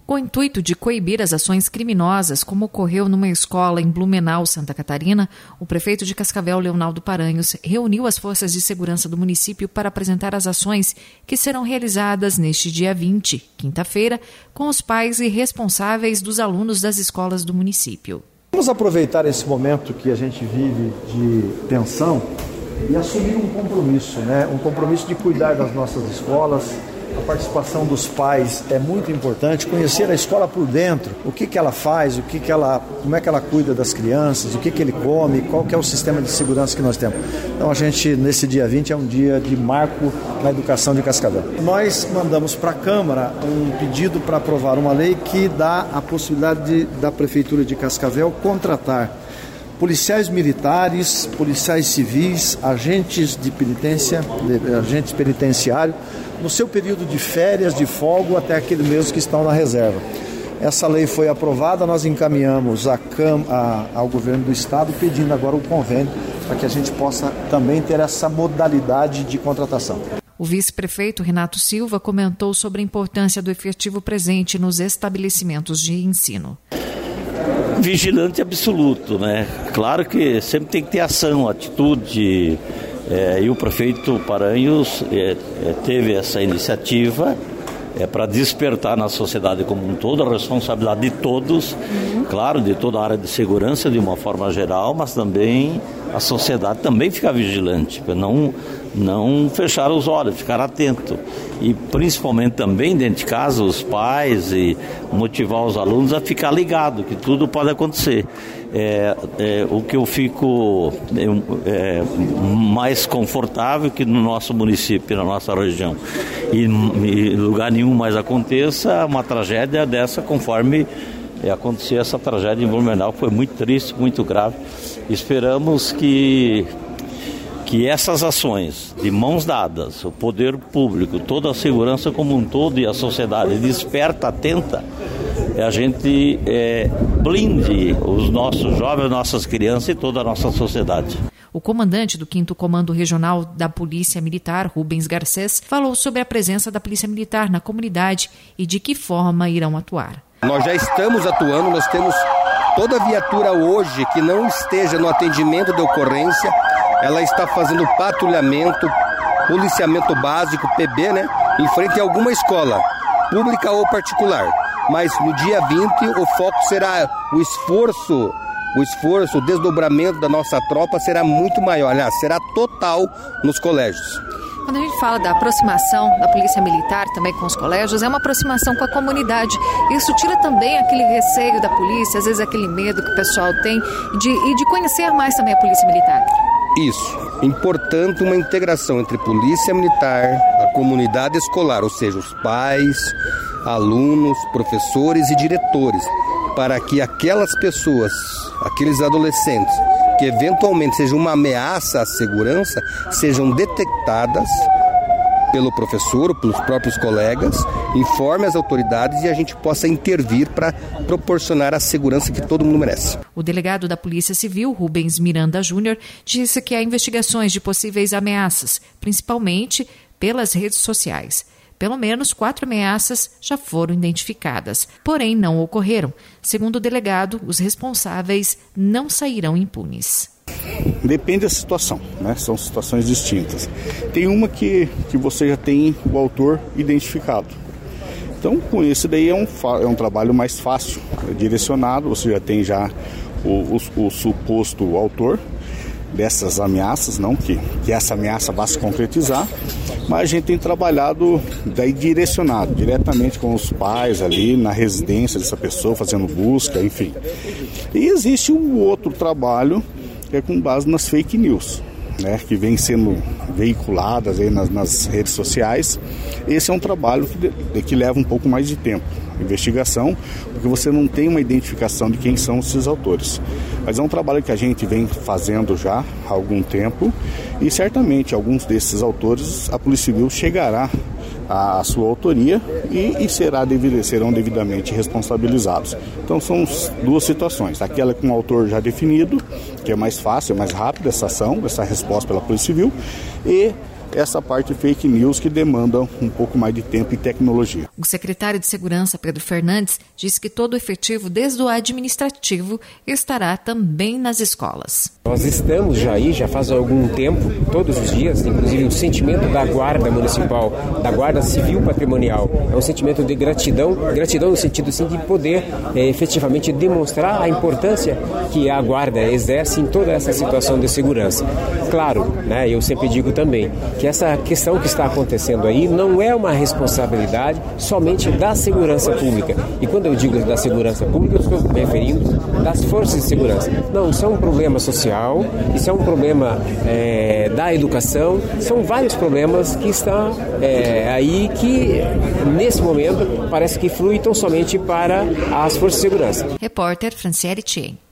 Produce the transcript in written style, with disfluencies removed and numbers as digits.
Com o intuito de coibir as ações criminosas, como ocorreu numa escola em Blumenau, Santa Catarina, o prefeito de Cascavel, Leonardo Paranhos, reuniu as forças de segurança do município para apresentar as ações que serão realizadas neste dia 20, quinta-feira, com os pais e responsáveis dos alunos das escolas do município. Vamos aproveitar esse momento que a gente vive de tensão e assumir um compromisso, Um compromisso de cuidar das nossas escolas. A participação dos pais é muito importante, conhecer a escola por dentro, o que ela faz, como é que ela cuida das crianças, o que ele come, qual que é o sistema de segurança que nós temos. Então a gente, nesse dia 20, é um dia de marco na educação de Cascavel. Nós mandamos para a Câmara um pedido para aprovar uma lei que dá a possibilidade da Prefeitura de Cascavel contratar policiais militares, policiais civis, agentes penitenciários, no seu período de férias, de folga, até aqueles mesmos que estão na reserva. Essa lei foi aprovada, nós encaminhamos ao governo do estado pedindo agora o convênio para que a gente possa também ter essa modalidade de contratação. O vice-prefeito Renato Silva comentou sobre a importância do efetivo presente nos estabelecimentos de ensino. Vigilante absoluto, Claro que sempre tem que ter ação, atitude, e o prefeito Paranhos teve essa iniciativa para despertar na sociedade como um todo a responsabilidade de todos, claro, de toda a área de segurança de uma forma geral, mas também a sociedade também ficar vigilante, para não fechar os olhos, ficar atento. E principalmente também dentro de casa, os pais, e motivar os alunos a ficar ligado, que tudo pode acontecer. O que eu fico mais confortável que no nosso município, na nossa região, e em lugar nenhum mais aconteça uma tragédia dessa, conforme aconteceu essa tragédia em Blumenau, que foi muito triste, muito grave. Esperamos que essas ações de mãos dadas, o poder público, toda a segurança como um todo e a sociedade desperta, atenta, a gente blinde os nossos jovens, nossas crianças e toda a nossa sociedade. O comandante do 5º Comando Regional da Polícia Militar, Rubens Garcês, falou sobre a presença da Polícia Militar na comunidade e de que forma irão atuar. Nós já estamos atuando, nós temos toda a viatura hoje que não esteja no atendimento de ocorrência, ela está fazendo patrulhamento, policiamento básico, PB, em frente a alguma escola, pública ou particular. Mas no dia 20 o foco será o esforço, o desdobramento da nossa tropa será muito maior, aliás, será total nos colégios. Quando a gente fala da aproximação da Polícia Militar também com os colégios, é uma aproximação com a comunidade. Isso tira também aquele receio da polícia, às vezes aquele medo que o pessoal tem, de conhecer mais também a Polícia Militar. Isso. Importante uma integração entre Polícia Militar, a comunidade escolar, ou seja, os pais, alunos, professores e diretores, para que aquelas pessoas, aqueles adolescentes, que eventualmente sejam uma ameaça à segurança, sejam detectadas pelo professor ou pelos próprios colegas, informe as autoridades e a gente possa intervir para proporcionar a segurança que todo mundo merece. O delegado da Polícia Civil, Rubens Miranda Júnior, disse que há investigações de possíveis ameaças, principalmente pelas redes sociais. Pelo menos 4 ameaças já foram identificadas, porém não ocorreram. Segundo o delegado, os responsáveis não sairão impunes. Depende da situação, São situações distintas. Tem uma que você já tem o autor identificado. Então, com isso daí é um trabalho mais fácil, direcionado, você já tem o suposto autor dessas ameaças, não que essa ameaça vá se concretizar, mas a gente tem trabalhado daí direcionado, diretamente com os pais ali na residência dessa pessoa, fazendo busca, enfim. E existe um outro trabalho que é com base nas fake news, que vem sendo veiculadas aí nas redes sociais. Esse é um trabalho que leva um pouco mais de tempo, investigação, porque você não tem uma identificação de quem são esses autores. Mas é um trabalho que a gente vem fazendo já há algum tempo e certamente alguns desses autores a Polícia Civil chegará à sua autoria e serão devidamente responsabilizados. Então são duas situações, aquela com o autor já definido, que é mais fácil, mais rápida essa ação, essa resposta pela Polícia Civil, e essa parte fake news que demanda um pouco mais de tempo e tecnologia. O secretário de Segurança, Pedro Fernandes, disse que todo o efetivo, desde o administrativo, estará também nas escolas. Nós estamos já faz algum tempo, todos os dias, inclusive o sentimento da Guarda Municipal, da Guarda Civil Patrimonial, é um sentimento de gratidão no sentido assim, de poder efetivamente demonstrar a importância que a Guarda exerce em toda essa situação de segurança. Claro, né, eu sempre digo também que essa questão que está acontecendo aí não é uma responsabilidade somente da segurança pública. E quando eu digo da segurança pública, eu estou me referindo das forças de segurança. Não, isso é um problema social, isso é um problema da educação, são vários problemas que estão aí que, nesse momento, parece que flui tão somente para as forças de segurança. Repórter Franciele Tchê.